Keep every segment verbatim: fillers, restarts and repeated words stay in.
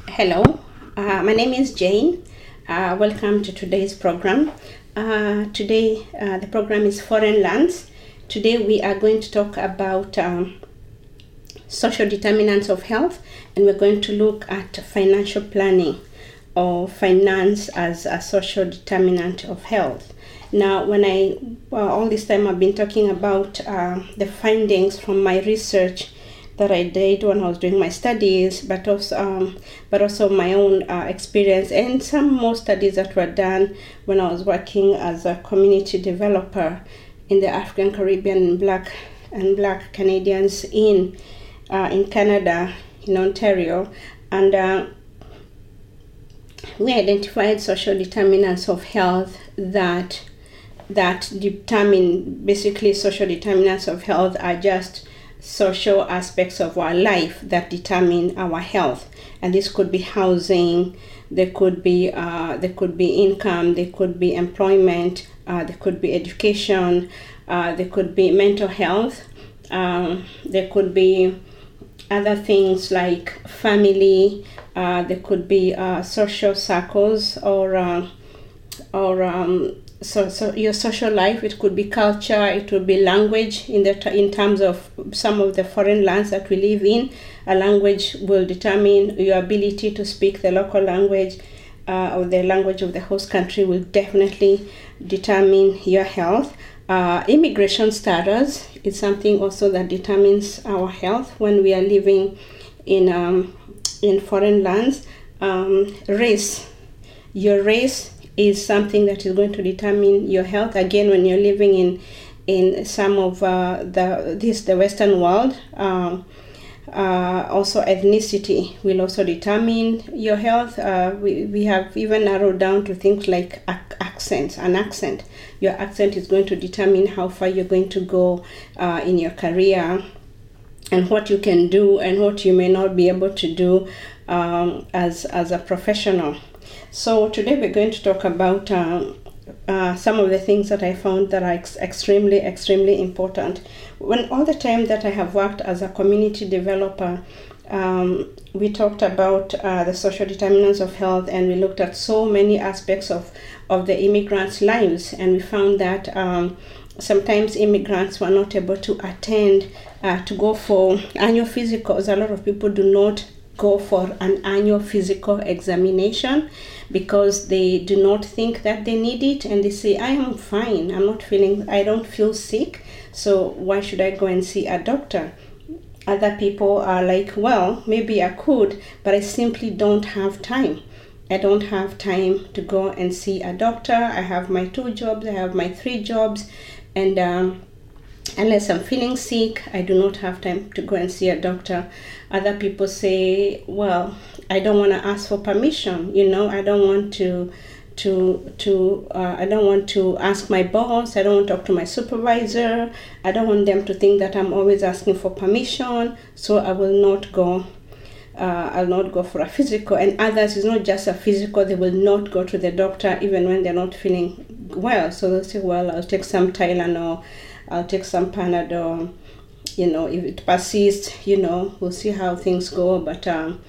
Hello, uh, my name is Jane. Uh, welcome to today's program. Uh, today, uh, the program is Foreign Lands. Today, we are going to talk about um, social determinants of health, and we're going to look at financial planning or finance as a social determinant of health. Now, when I, well, all this time I've been talking about uh, the findings from my research that I did when I was doing my studies, but also, um, but also my own uh, experience and some more studies that were done when I was working as a community developer in the African Caribbean and Black and Black Canadians in uh, in Canada, in Ontario, and uh, we identified social determinants of health that that determine basically social determinants of health are just social aspects of our life that determine our health, and this could be housing, there could be uh, there could be income, there could be employment, uh, there could be education, uh, there could be mental health, um, there could be other things like family, uh, there could be uh, social circles or uh, or um, So, so your social life, it could be culture, it would be language. In the in terms of some of the foreign lands that we live in, a language will determine your ability to speak the local language, uh, or the language of the host country will definitely determine your health. Uh, immigration status is something also that determines our health when we are living in um, in foreign lands. Um, race, your race is something that is going to determine your health. Again, when you're living in in some of uh, the this the Western world, um, uh, also ethnicity will also determine your health. Uh, we we have even narrowed down to things like ac- accents. An accent, your accent is going to determine how far you're going to go uh, in your career, and what you can do and what you may not be able to do um, as as a professional. So today we're going to talk about uh, uh, some of the things that I found that are ex- extremely, extremely important. When all the time that I have worked as a community developer, um, we talked about uh, the social determinants of health, and we looked at so many aspects of, of the immigrants' lives, and we found that um, sometimes immigrants were not able to attend uh, to go for annual physicals. A lot of people do not go for an annual physical examination because they do not think that they need it, and they say, I am fine, I'm not feeling, I don't feel sick, so why should I go and see a doctor? Other people are like, well, maybe I could, but I simply don't have time. I don't have time to go and see a doctor. I have my two jobs, I have my three jobs, and um, unless I'm feeling sick, I do not have time to go and see a doctor. Other people say, well, I don't want to ask for permission. You know, I don't want to, to, to, uh, I don't want to ask my boss. I don't want to talk to my supervisor. I don't want them to think that I'm always asking for permission. So I will not go. Uh, I'll not go for a physical. And others, it's not just a physical. They will not go to the doctor even when they're not feeling well. So they'll say, well, I'll take some Tylenol. I'll take some Panadol. You know, if it persists, you know, we'll see how things go. But um,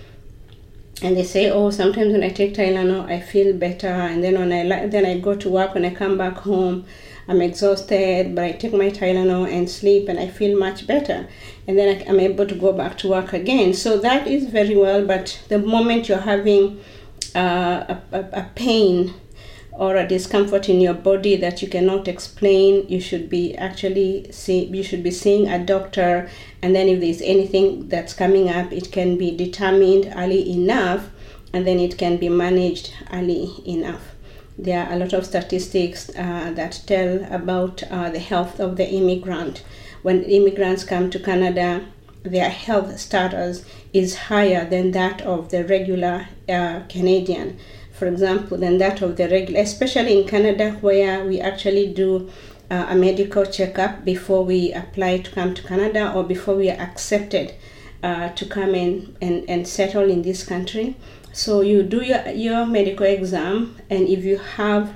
and they say, oh, sometimes when I take Tylenol, I feel better. And then when I then I go to work. When I come back home, I'm exhausted. But I take my Tylenol and sleep, and I feel much better. And then I, I'm able to go back to work again. So that is very well. But the moment you're having uh, a, a, a pain or a discomfort in your body that you cannot explain, you should be actually see you should be seeing a doctor. And then if there's anything that's coming up, it can be determined early enough, and then it can be managed early enough. There are a lot of statistics uh, that tell about uh, the health of the immigrant. When immigrants come to Canada, their health status is higher than that of the regular uh, Canadian. For example, than that of the regular, especially in Canada, where we actually do uh, a medical checkup before we apply to come to Canada, or before we are accepted uh, to come in and, and settle in this country. So you do your, your medical exam, and if you have,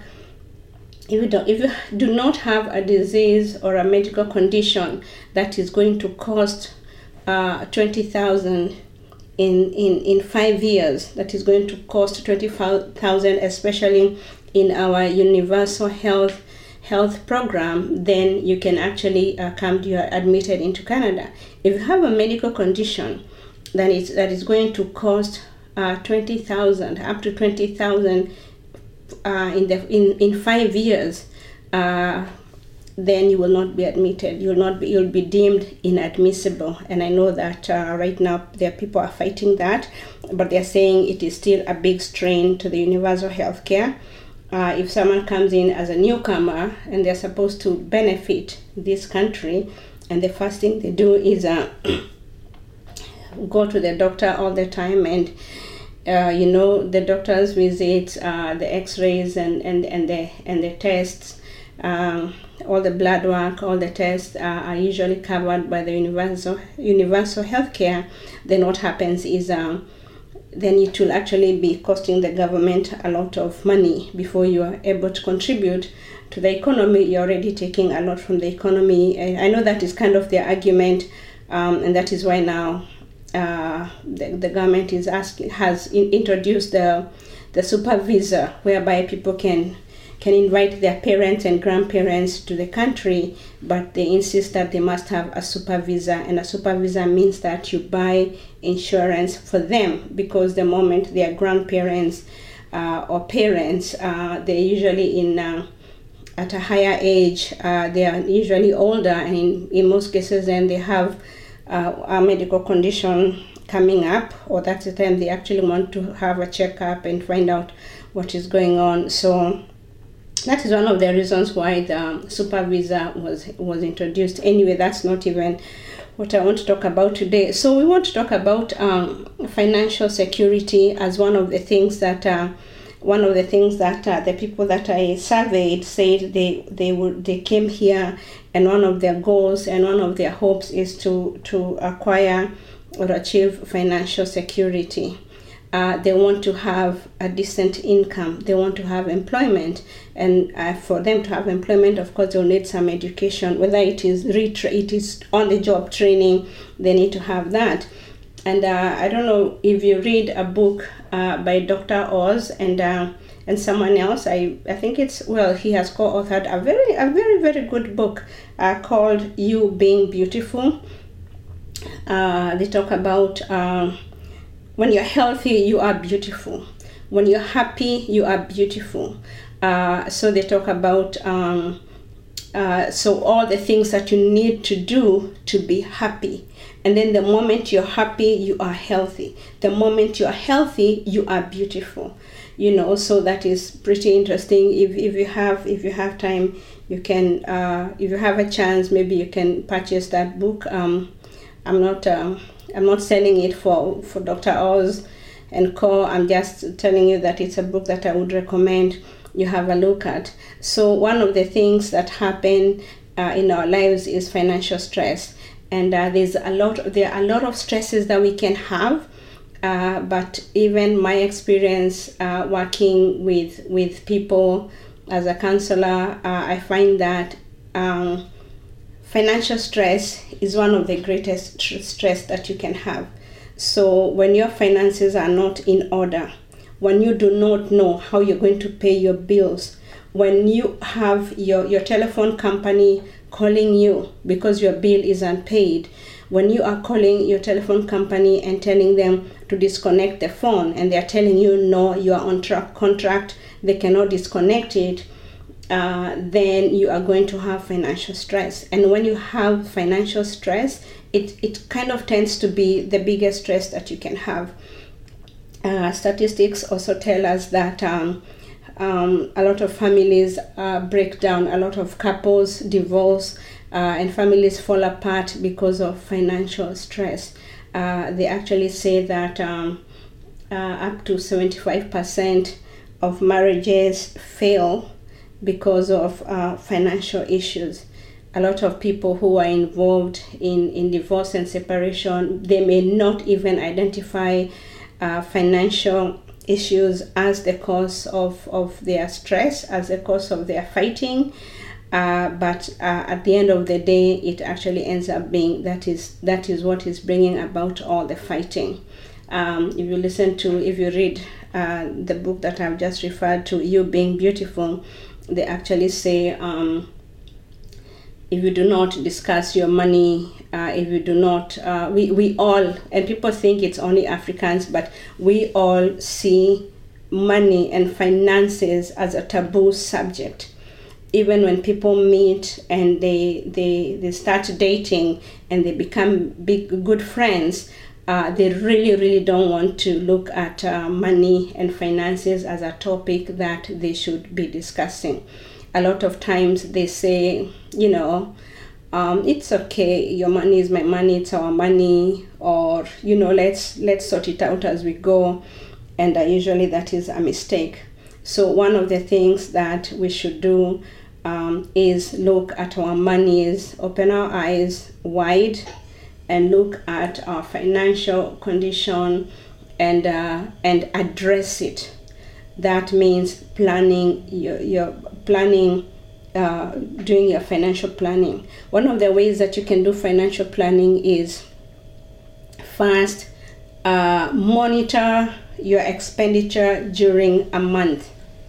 if you don't, if you do not have a disease or a medical condition that is going to cost uh, twenty thousand in, in, in five years that is going to cost twenty thousand, especially in our universal health health program, then you can actually uh, come to, you're admitted into Canada. If you have a medical condition then it's, that is going to cost uh, twenty thousand, up to twenty thousand uh, in, the, in, in five years, uh, then you will not be admitted. You will not be, you'll be deemed inadmissible. And I know that uh, right now there are people are fighting that, but they're saying it is still a big strain to the universal health care. Uh, if someone comes in as a newcomer and they're supposed to benefit this country, and the first thing they do is uh, go to the doctor all the time, and uh, you know, the doctor's visits, uh, the x-rays and, and, and, the, and the tests, um, all the blood work, all the tests uh, are usually covered by the universal universal healthcare. Then what happens is um, then it will actually be costing the government a lot of money before you are able to contribute to the economy. You're already taking a lot from the economy. I know that is kind of their argument, um, and that is why now uh, the, the government is asking, has in, introduced the the super visa, whereby people can can invite their parents and grandparents to the country, but they insist that they must have a super visa. And a super visa means that you buy insurance for them, because the moment their grandparents uh, or parents, uh, they're usually in uh, at a higher age, uh, they are usually older, and in, in most cases then they have uh, a medical condition coming up, or that's the time they actually want to have a checkup and find out what is going on. So that is one of the reasons why the super visa was was introduced. Anyway, that's not even what I want to talk about today. So we want to talk about um, financial security as one of the things that uh, one of the things that uh, the people that I surveyed said they they would they came here, and one of their goals and one of their hopes is to to acquire or achieve financial security. Uh, they want to have a decent income. They want to have employment, and uh, for them to have employment, of course, they'll need some education. Whether it is retra- it is on-the-job training, they need to have that. And uh, I don't know if you read a book uh, by Doctor Oz and uh, and someone else. I, I think it's well, he has co-authored a very a very very good book uh, called You Being Beautiful. Uh, they talk about. Uh, When you're healthy, you are beautiful. When you're happy, you are beautiful. Uh, so they talk about um, uh, so all the things that you need to do to be happy. And then the moment you're happy, you are healthy. The moment you're healthy, you are beautiful. You know, so that is pretty interesting. If if you have if you have time, you can uh, if you have a chance, maybe you can purchase that book. Um, I'm not. Um, I'm not selling it for, for Doctor Oz and co. I'm just telling you that it's a book that I would recommend you have a look at. So one of the things that happen uh, in our lives is financial stress, and uh, there's a lot. There are a lot of stresses that we can have, uh, but even my experience uh, working with with people as a counselor, uh, I find that. Um, Financial stress is one of the greatest tr- stress that you can have. So when your finances are not in order, when you do not know how you're going to pay your bills, when you have your, your telephone company calling you because your bill is unpaid, when you are calling your telephone company and telling them to disconnect the phone and they are telling you, no, you are on track contract, they cannot disconnect it, Uh, then you are going to have financial stress. And when you have financial stress, it, it kind of tends to be the biggest stress that you can have. Uh, statistics also tell us that um, um, a lot of families uh, break down, a lot of couples divorce, uh, and families fall apart because of financial stress. Uh, they actually say that um, uh, up to seventy-five percent of marriages fail because of uh, financial issues. A lot of people who are involved in, in divorce and separation, they may not even identify uh, financial issues as the cause of, of their stress, as the cause of their fighting. Uh, but uh, at the end of the day, it actually ends up being that is that is what is bringing about all the fighting. Um, if you listen to, if you read uh, the book that I've just referred to, You Being Beautiful, they actually say, um, if you do not discuss your money, uh, if you do not, uh, we, we all, and people think it's only Africans, but we all see money and finances as a taboo subject. Even when people meet and they they they start dating and they become big good friends, uh, they really really don't want to look at uh, money and finances as a topic that they should be discussing. A lot of times they say, you know, um, it's okay, your money is my money, it's our money, or you know, let's let's sort it out as we go, and uh, usually that is a mistake. So one of the things that we should do Um, is look at our monies, open our eyes wide, and look at our financial condition and uh, and address it. That means planning your, your planning, uh, doing your financial planning. One of the ways that you can do financial planning is first uh, monitor your expenditure during a month.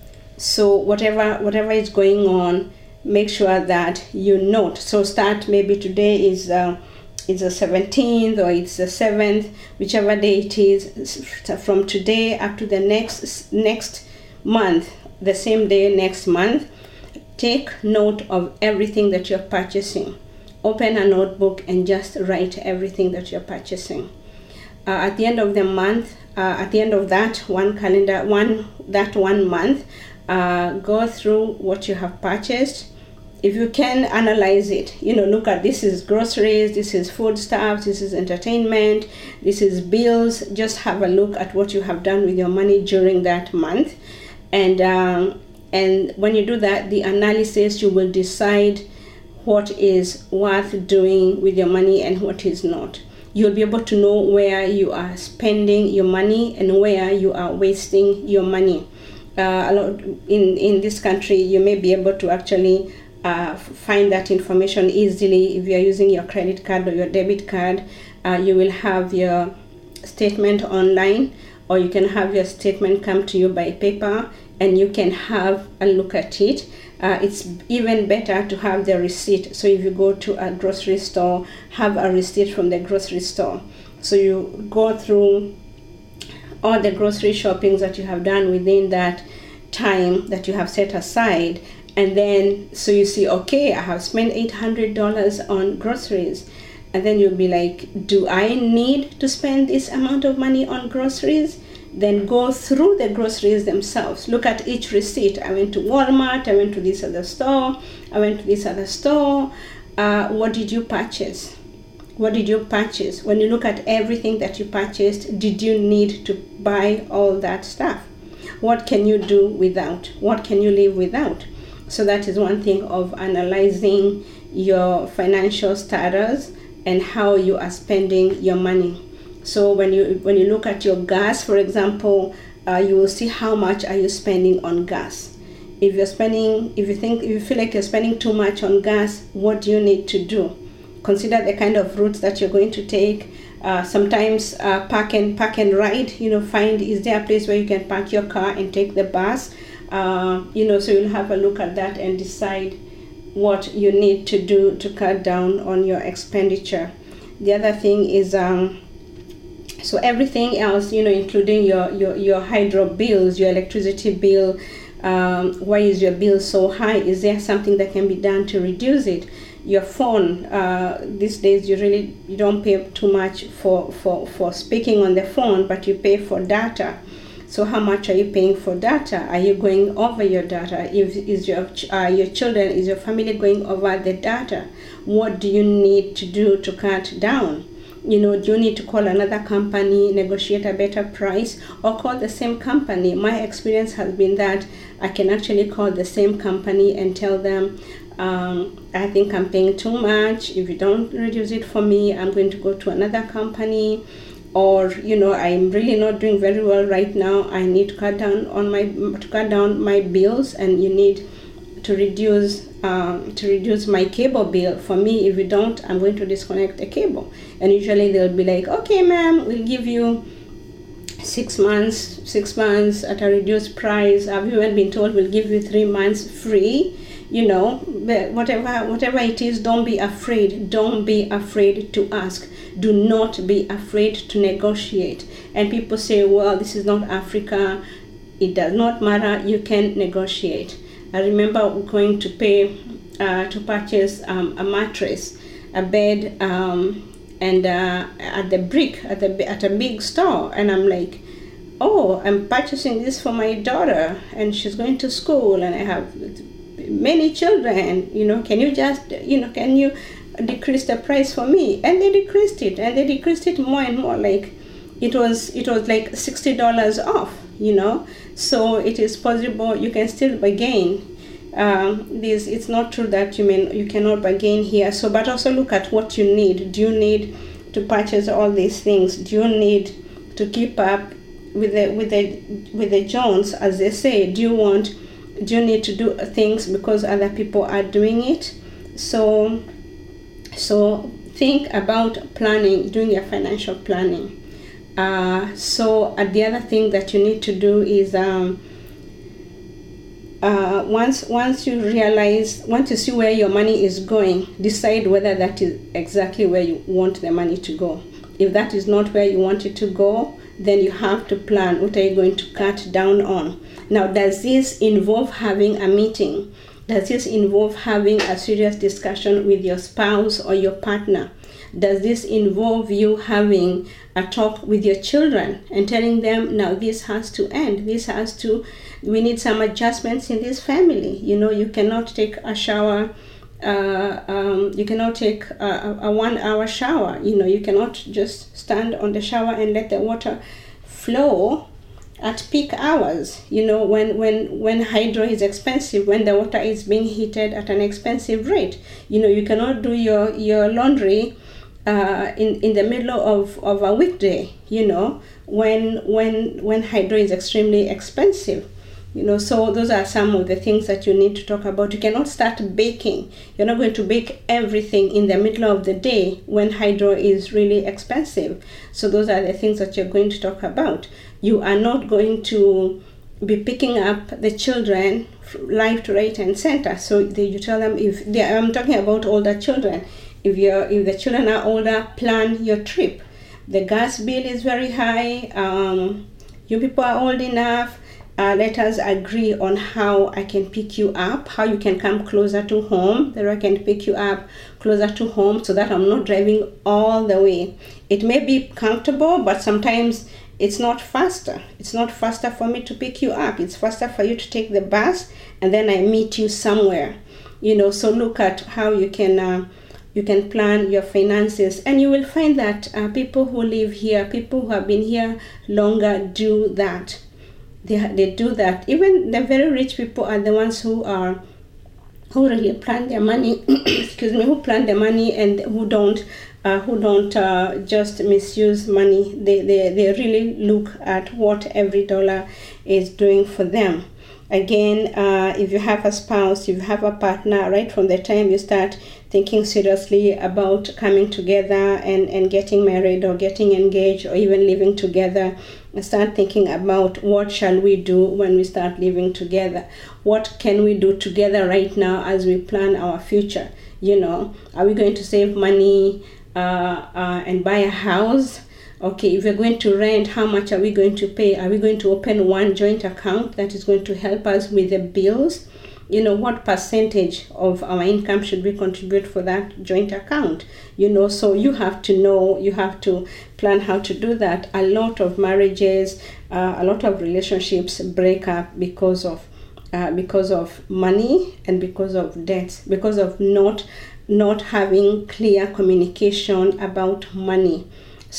So whatever whatever is going on, make sure that you note. So start, maybe today is uh, it's the seventeenth or it's the seventh, whichever day it is. From today up to the next next month, the same day next month, take note of everything that you're purchasing. Open a notebook and just write everything that you're purchasing. Uh, at the end of the month, uh, at the end of that one calendar, one that one month. Uh, go through what you have purchased. If you can, analyze it. You know, look at, this is groceries, this is food stuff, this is entertainment, this is bills. Just have a look at what you have done with your money during that month, and um, and when you do that, the analysis, you will decide what is worth doing with your money and what is not. You'll be able to know where you are spending your money and where you are wasting your money. Uh, a lot in in this country, you may be able to actually uh, find that information easily. If you are using your credit card or your debit card, uh, you will have your statement online, or you can have your statement come to you by paper, and you can have a look at it. Uh, it's even better to have the receipt. So if you go to a grocery store, have a receipt from the grocery store. So you go through all the grocery shoppings that you have done within that time that you have set aside, and then so you see, okay, I have spent eight hundred dollars on groceries, and then you'll be like, do I need to spend this amount of money on groceries? Then go through the groceries themselves. Look at each receipt. I went to Walmart, I went to this other store, I went to this other store. Uh, what did you purchase? What did you purchase? When you look at everything that you purchased, did you need to buy all that stuff? What can you do without? What can you live without? So that is one thing of analyzing your financial status and how you are spending your money. So when you when you look at your gas, for example, uh, you will see how much are you spending on gas. If you're spending, if you think, if you feel like you're spending too much on gas, what do you need to do? Consider the kind of routes that you're going to take. Uh, sometimes uh, park and park and ride. You know, find, is there a place where you can park your car and take the bus? Uh, you know, so you'll have a look at that and decide what you need to do to cut down on your expenditure. The other thing is, um, so everything else, you know, including your your your hydro bills, your electricity bill. Um, why is your bill so high? Is there something that can be done to reduce it? Your phone, uh, these days you really you don't pay too much for, for, for speaking on the phone, but you pay for data. So how much are you paying for data? Are you going over your data? If is your uh, your children, is your family going over the data? What do you need to do to cut down? You know, do you need to call another company, negotiate a better price, or call the same company? My experience has been that I can actually call the same company and tell them, um, I think I'm paying too much. If you don't reduce it for me, I'm going to go to another company. Or, you know, I'm really not doing very well right now. I need to cut down on my to cut down my bills, and you need to reduce um, to reduce my cable bill for me. If you don't, I'm going to disconnect the cable. And usually they'll be like, okay, ma'am, we'll give you six months, six months at a reduced price. I've even been told we'll give you three months free. You know, whatever whatever it is, don't be afraid. Don't be afraid to ask. Do not be afraid to negotiate. And people say, well, this is not Africa. It does not matter. You can negotiate. I remember going to pay uh, to purchase um, a mattress, a bed, um, and uh, at the brick at the at a big store, and I'm like, oh, I'm purchasing this for my daughter, and she's going to school, and I have many children, you know, can you just, you know, can you decrease the price for me? And they decreased it, and they decreased it more and more, like it was it was like sixty dollars off, you know. So it is possible, you can still bargain. Um, this it's not true that you may you cannot bargain here. So, but also look at what you need. Do you need to purchase all these things? Do you need to keep up with the with the with the Jones, as they say? Do you want Do you need to do things because other people are doing it? So, so think about planning, doing your financial planning. Uh, so, uh, the other thing that you need to do is um, uh, once once you realize, once you see where your money is going, decide whether that is exactly where you want the money to go. If that is not where you want it to go, then you have to plan what are you going to cut down on. Now, does this involve having a meeting? Does this involve having a serious discussion with your spouse or your partner? Does this involve you having a talk with your children and telling them, now this has to end, this has to, we need some adjustments in this family. You know, you cannot take a shower, uh, um, you cannot take a, a one hour shower. You know, you cannot just stand on the shower and let the water flow at peak hours, you know, when when when hydro is expensive, when the water is being heated at an expensive rate. You know, you cannot do your your laundry uh, in in the middle of, of a weekday, you know, when when when hydro is extremely expensive. You know, so those are some of the things that you need to talk about. You cannot start baking. You're not going to bake everything in the middle of the day when hydro is really expensive. So those are the things that you're going to talk about. You are not going to be picking up the children left, right, and center. So they, you tell them, if they, I'm talking about older children. If you're if the children are older, plan your trip. The gas bill is very high. Um, you people are old enough. Uh, let us agree on how I can pick you up, how you can come closer to home, that I can pick you up closer to home so that I'm not driving all the way. It may be comfortable, but sometimes it's not faster. It's not faster for me to pick you up. It's faster for you to take the bus and then I meet you somewhere. You know, so look at how you can uh, you can plan your finances, and you will find that uh, people who live here, people who have been here longer, do that. They, they do that. Even the very rich people are the ones who are who really plan their money. excuse me, who plan their money and who don't uh, who don't uh, just misuse money. They, they they really look at what every dollar is doing for them. Again, uh, if you have a spouse, if you have a partner, right from the time you start thinking seriously about coming together and, and getting married or getting engaged or even living together, start thinking about what shall we do when we start living together. What can we do together right now as we plan our future? You know, are we going to save money uh, uh, and buy a house? Okay, if we're going to rent, how much are we going to pay? Are we going to open one joint account that is going to help us with the bills? You know, what percentage of our income should we contribute for that joint account? You know, so you have to know, you have to plan how to do that. A lot of marriages, uh, a lot of relationships break up because of uh, because of money and because of debts, because of not not having clear communication about money.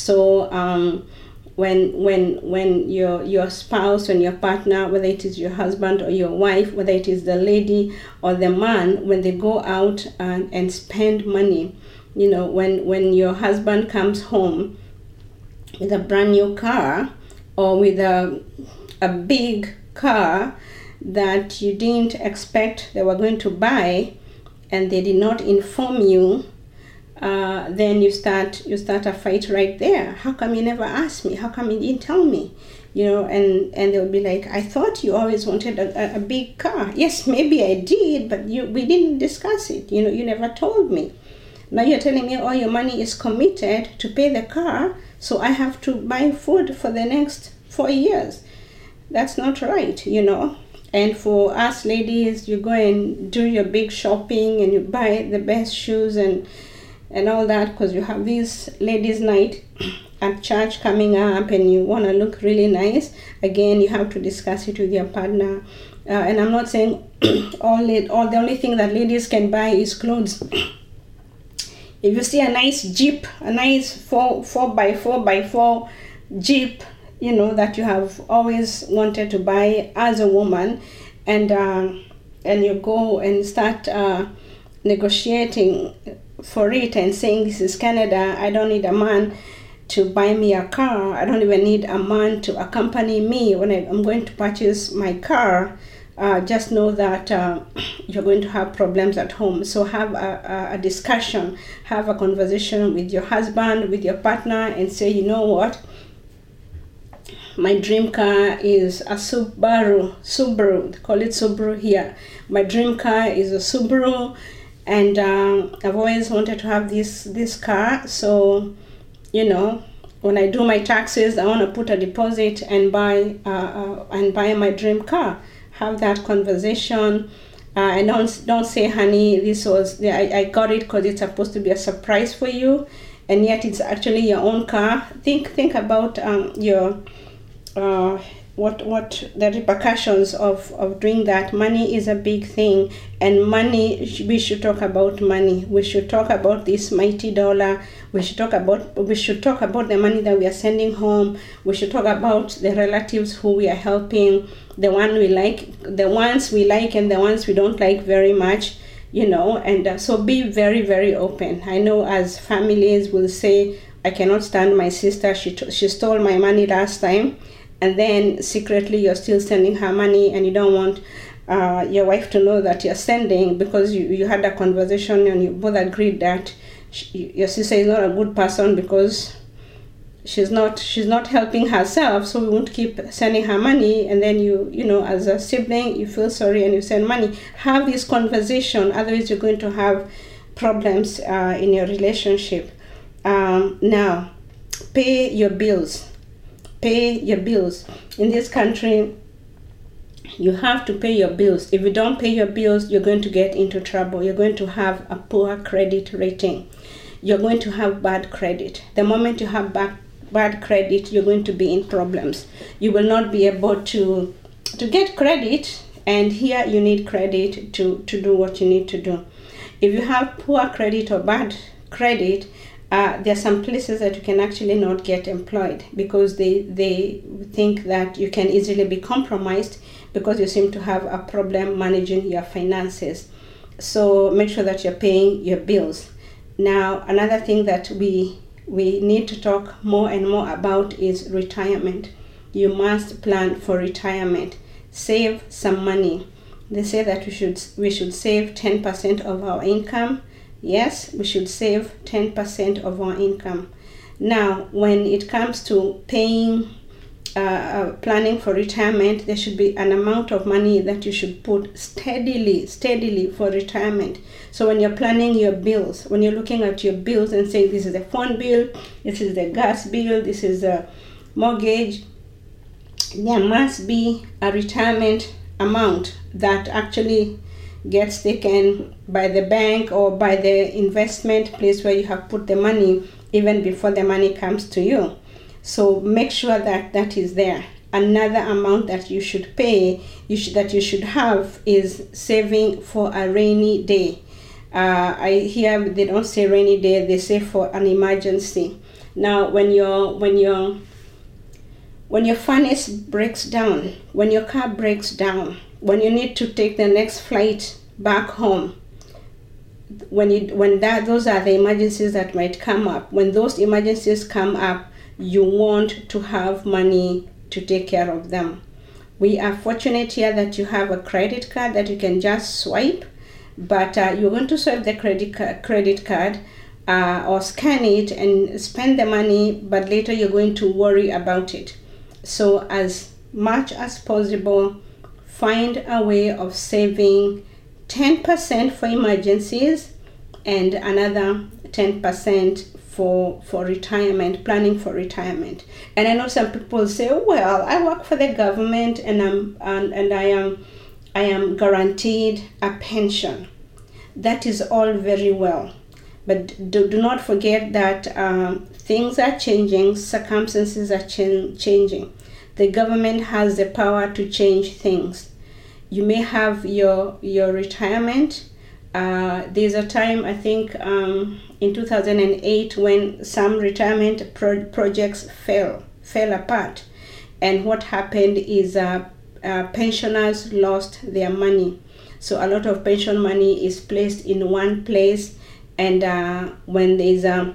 So um, when when when your your spouse and your partner, whether it is your husband or your wife, whether it is the lady or the man, when they go out and, and spend money, you know, when when your husband comes home with a brand new car or with a a big car that you didn't expect they were going to buy, and they did not inform you, uh, then you start you start a fight right there. How come you never asked me? How come you didn't tell me? You know, and, and they'll be like, I thought you always wanted a, a big car. Yes, maybe I did, but you we didn't discuss it. You know, you never told me. Now you're telling me all your money is committed to pay the car, so I have to buy food for the next four years. That's not right, you know. And for us ladies, you go and do your big shopping and you buy the best shoes and and all that because you have this ladies' night at church coming up and you want to look really nice. Again, you have to discuss it with your partner. Uh, and I'm not saying all it, all the only thing that ladies can buy is clothes. If you see a nice Jeep, a nice four four by four by four Jeep, you know, that you have always wanted to buy as a woman, and uh, and you go and start uh, negotiating for it and saying, this is Canada, I don't need a man to buy me a car, I don't even need a man to accompany me when I, I'm going to purchase my car. Uh, just know that uh, you're going to have problems at home. So have a, a discussion, have a conversation with your husband, with your partner, and say, you know what, my dream car is a Subaru, Subaru, they call it Subaru here. My dream car is a Subaru, and um, I've always wanted to have this this car. So, you know, when I do my taxes, I want to put a deposit and buy uh, uh, and buy my dream car. Have that conversation, uh, and don't don't say, honey, this was the, I, I got it because it's supposed to be a surprise for you, and yet it's actually your own car. Think think about um, your uh, what what the repercussions of, of doing that. Money is a big thing, and money, we should talk about money. We should talk about this mighty dollar. We should talk about we should talk about the money that we are sending home. We should talk about the relatives who we are helping, the one we like, the ones we like, and the ones we don't like very much. You know, and uh, so be very very open. I know as families will say, I cannot stand my sister. She t- she stole my money last time. And then secretly you're still sending her money, and you don't want uh, your wife to know that you're sending, because you, you had a conversation and you both agreed that she, your sister is not a good person because she's not she's not helping herself, so we won't keep sending her money. And then you you know, as a sibling, you feel sorry and you send money. Have this conversation, otherwise you're going to have problems uh, in your relationship. Um, now, pay your bills. Pay your bills. In this country, you have to pay your bills. If you don't pay your bills, you're going to get into trouble. You're going to have a poor credit rating. You're going to have bad credit. The moment you have bad, bad credit, you're going to be in problems. You will not be able to, to get credit, and here you need credit to, to do what you need to do. If you have poor credit or bad credit, Uh, there are some places that you can actually not get employed because they they think that you can easily be compromised because you seem to have a problem managing your finances. So make sure that you're paying your bills. Now, another thing that we we need to talk more and more about is retirement. You must plan for retirement. Save some money. They say that we should we should save ten percent of our income. Yes, we should save ten percent of our income. Now, when it comes to paying, uh, uh, planning for retirement, there should be an amount of money that you should put steadily, steadily for retirement. So when you're planning your bills, when you're looking at your bills and saying, this is the phone bill, this is the gas bill, this is the mortgage, there must be a retirement amount that actually gets taken by the bank or by the investment place where you have put the money even before the money comes to you. So make sure that that is there. Another amount that you should pay, you should, that you should have, is saving for a rainy day. Uh, I hear they don't say rainy day, they say for an emergency. Now, when your when your when your furnace breaks down, when your car breaks down, when you need to take the next flight back home, when you when that those are the emergencies that might come up. When those emergencies come up, you want to have money to take care of them. We are fortunate here that you have a credit card that you can just swipe, but uh, you're going to swipe the credit card, credit card uh, or scan it and spend the money, but later you're going to worry about it. So as much as possible, find a way of saving ten percent for emergencies and another ten percent for for retirement, planning for retirement. And I know some people say, well, I work for the government and I'm and, and I am I am guaranteed a pension. That is all very well, but do, do not forget that um, things are changing, circumstances are ch- changing. The government has the power to change things. You may have your your retirement. Uh, there's a time, I think, um, in two thousand eight when some retirement pro- projects fell fell apart, and what happened is uh, uh, pensioners lost their money. So a lot of pension money is placed in one place, and uh, when there's a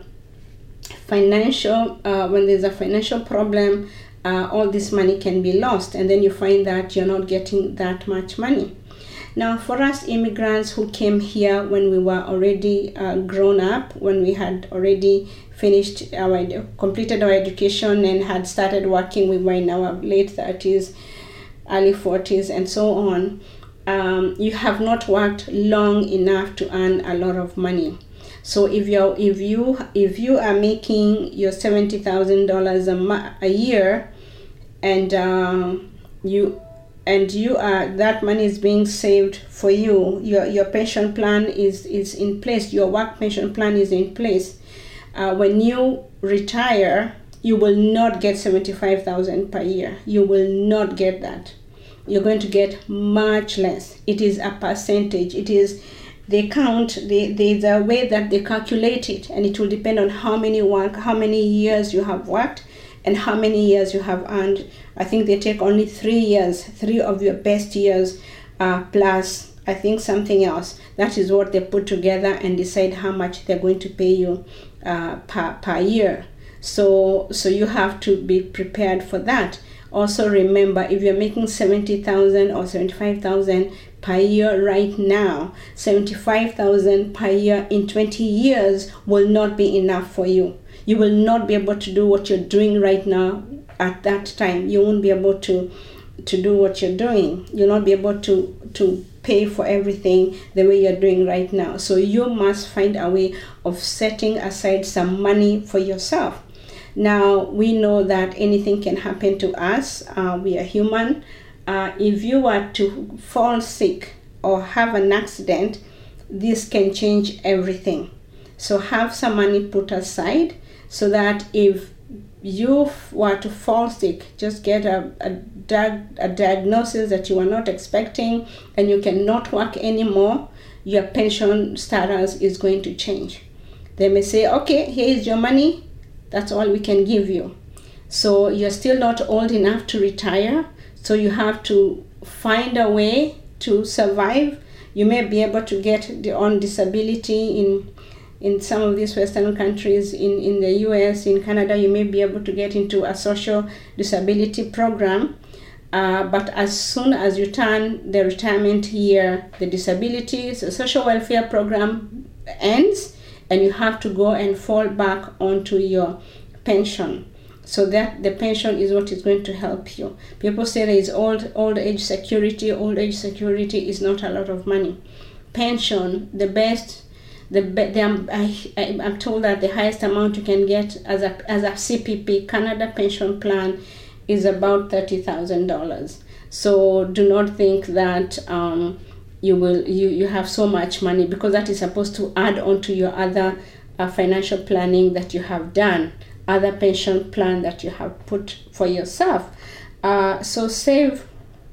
financial uh, when there's a financial problem, uh, all this money can be lost, and then you find that you're not getting that much money. Now, for us immigrants who came here when we were already uh, grown up, when we had already finished our completed our education and had started working, we were in our late thirties, early forties, and so on. Um, you have not worked long enough to earn a lot of money. So if you if you if you are making your seventy thousand dollars a ma- a year, and um, you and you are that money is being saved for you, your your pension plan is is in place, your work pension plan is in place. Uh, when you retire, you will not get seventy-five thousand per year. You will not get that. You're going to get much less. It is a percentage. It is, they count, they, there's a way that they calculate it, and it will depend on how many work, how many years you have worked and how many years you have earned. I think they take only three years, three of your best years, uh, plus I think something else. That is what they put together and decide how much they're going to pay you uh, per, per year. So, so you have to be prepared for that. Also remember, if you're making seventy thousand or seventy-five thousand per year right now, seventy-five thousand per year in twenty years will not be enough for you. You will not be able to do what you're doing right now at that time. You won't be able to to do what you're doing. You'll not be able to to pay for everything the way you're doing right now. So you must find a way of setting aside some money for yourself. Now, we know that anything can happen to us. Uh, we are human. Uh, if you were to fall sick or have an accident, this can change everything. So have some money put aside so that if you were to fall sick, just get a, a, diag- a diagnosis that you are not expecting and you cannot work anymore, your pension status is going to change. They may say, okay, here is your money. That's all we can give you. So you're still not old enough to retire. So you have to find a way to survive. You may be able to get the on disability in in some of these Western countries. In, in the U S, in Canada, you may be able to get into a social disability program. Uh, but as soon as you turn the retirement year, the disability, the social welfare program ends, and you have to go and fall back onto your pension. So that the pension is what is going to help you. People say there is old old age security. Old age security is not a lot of money. Pension, the best, the, the um, I, I, I'm told that the highest amount you can get as a as a C P P, Canada pension plan, is about thirty thousand dollars. So do not think that um, you will you, you have so much money, because that is supposed to add on to your other uh, financial planning that you have done, other pension plan that you have put for yourself. Uh, so save,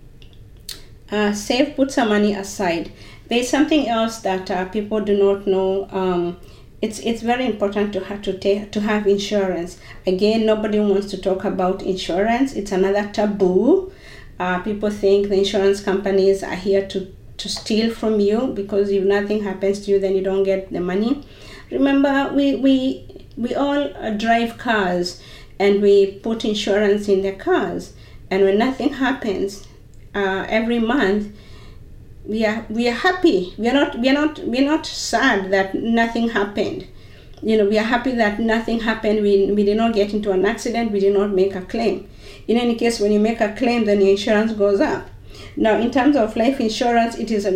uh, save, put some money aside. There's something else that uh, people do not know. Um, it's it's very important to have to take to have insurance. Again, nobody wants to talk about insurance. It's another taboo. Uh, people think the insurance companies are here to to steal from you, because if nothing happens to you, then you don't get the money. Remember, we we we all uh, drive cars, and we put insurance in the cars, and when nothing happens uh, every month, we are we are happy. We are not we are not we are not sad that nothing happened. you know, we are happy that nothing happened. We, we did not get into an accident. We did not make a claim. In any case, when you make a claim, then your insurance goes up. Now, in terms of life insurance, it is a